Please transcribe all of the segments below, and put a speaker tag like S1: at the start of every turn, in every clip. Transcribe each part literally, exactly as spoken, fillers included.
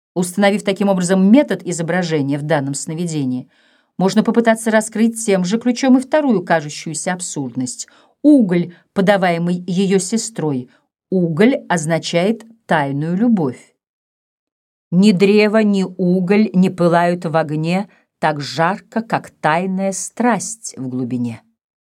S1: Установив таким образом метод изображения в данном сновидении, можно попытаться раскрыть тем же ключом и вторую кажущуюся абсурдность. Уголь, подаваемый ее сестрой. Уголь означает тайную любовь. Ни древо, ни уголь не пылают в огне так жарко, как тайная страсть в глубине.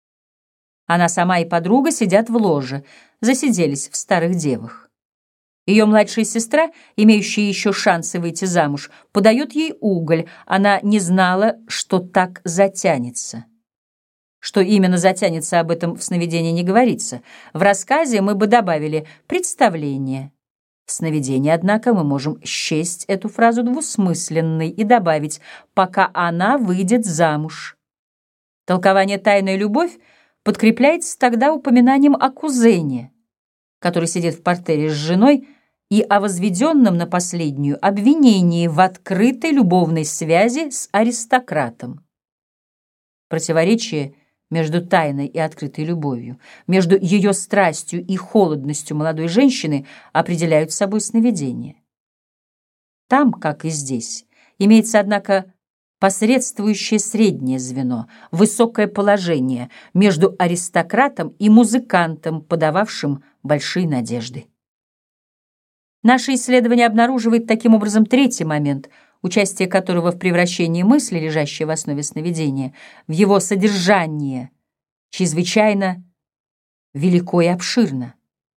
S1: Она сама и подруга сидят в ложе, засиделись в старых девах. Ее младшая сестра, имеющая еще шансы выйти замуж, подает ей уголь. Она не знала, что так затянется. Что именно затянется, об этом в сновидении не говорится. В рассказе мы бы добавили «представление». В сновидении, однако, мы можем счесть эту фразу двусмысленной и добавить «пока она выйдет замуж». Толкование «тайная любовь» подкрепляется тогда упоминанием о кузене, который сидит в партере с женой, и о возведенном на последнюю обвинении в открытой любовной связи с аристократом. Противоречие между тайной и открытой любовью, между ее страстью и холодностью молодой женщины определяют собой сновидение. Там, как и здесь, имеется, однако, посредствующее среднее звено, высокое положение между аристократом и музыкантом, подававшим большие надежды. Наше исследование обнаруживает таким образом третий момент, участие которого в превращении мысли, лежащей в основе сновидения, в его содержание, чрезвычайно велико и обширно.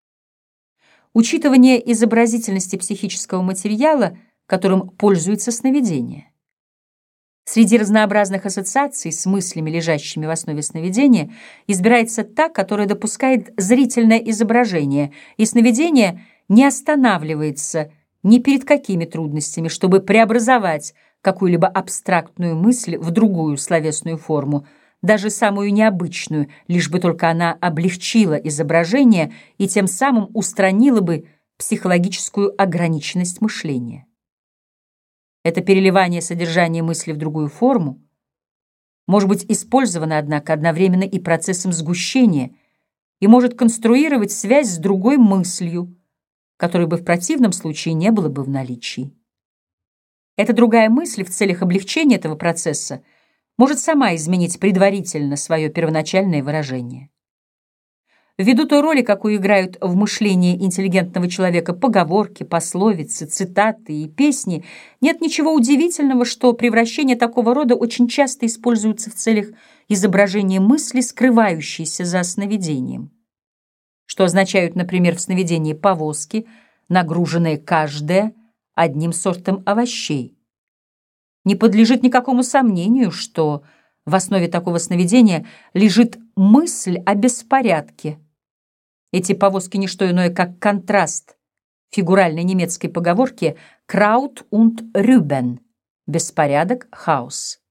S1: Учитывание изобразительности психического материала, которым пользуется сновидение. Среди разнообразных ассоциаций с мыслями, лежащими в основе сновидения, избирается та, которая допускает зрительное изображение, и сновидение не останавливается ни перед какими трудностями, чтобы преобразовать какую-либо абстрактную мысль в другую словесную форму, даже самую необычную, лишь бы только она облегчила изображение и тем самым устранила бы психологическую ограниченность мышления. Это переливание содержания мысли в другую форму может быть использовано, однако, одновременно и процессом сгущения и может конструировать связь с другой мыслью, которой бы в противном случае не было бы в наличии. Эта другая мысль в целях облегчения этого процесса может сама изменить предварительно свое первоначальное выражение. Ввиду той роли, какую играют в мышлении интеллигентного человека поговорки, пословицы, цитаты и песни, нет ничего удивительного, что превращения такого рода очень часто используются в целях изображения мысли, скрывающейся за сновидением, что означают, например, в сновидении повозки, нагруженные каждая одним сортом овощей. Не подлежит никакому сомнению, что в основе такого сновидения лежит мысль о беспорядке. Эти повозки — не что иное, как контраст фигуральной немецкой поговорки «Kraut und Rüben» — беспорядок, хаос.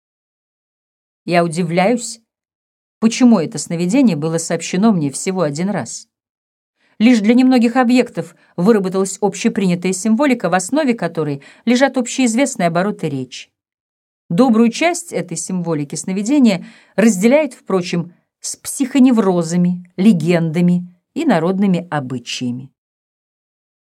S1: Я удивляюсь, почему это сновидение было сообщено мне всего один раз. Лишь для немногих объектов выработалась общепринятая символика, в основе которой лежат общеизвестные обороты речи. Добрую часть этой символики сновидения разделяет, впрочем, с психоневрозами, легендами и народными обычаями.